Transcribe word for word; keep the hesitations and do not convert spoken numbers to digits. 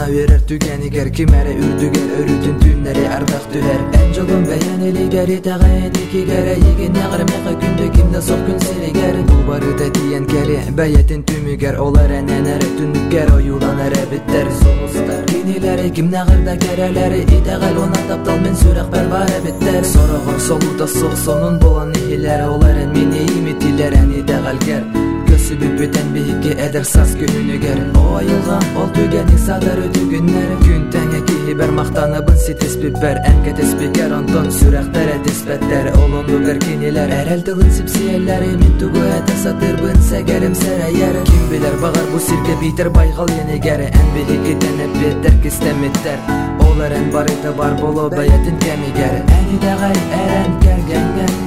Ана верер түгенигер кимере үрдүгер өрүтүн түннери ардак түгер эн жолун баянелигери тагайын икигер егин агырмека күндө кимде сок күн серигер бул барыда тиен кели баятын түмүгер олар эненери түнүккер оюланары биттер сулустар кинилери кимне агырда керелери итагал она таптал мен сүрак барбары биттер сорогор солуда сок сонун болон ихилер олар эн мени имитилер эн итагалгер көсүбү бүтен бийикке эдер саз күнүгер ойылган ол түгени садар өтүгүннер күн теңе кийбер мактаныбын ситис бибер энке теспикер онтон сүрактер этиспеттер олонду бер кинилер эрел тылын сипсиелери мен тугу эте сатырбын сегерим серейер ким билер багар бу сирке битер байгал енигер эн билики тенеп беттер кистемиттер олар эн барыта бар боло баятын кемигер эни дагай эрен кергенген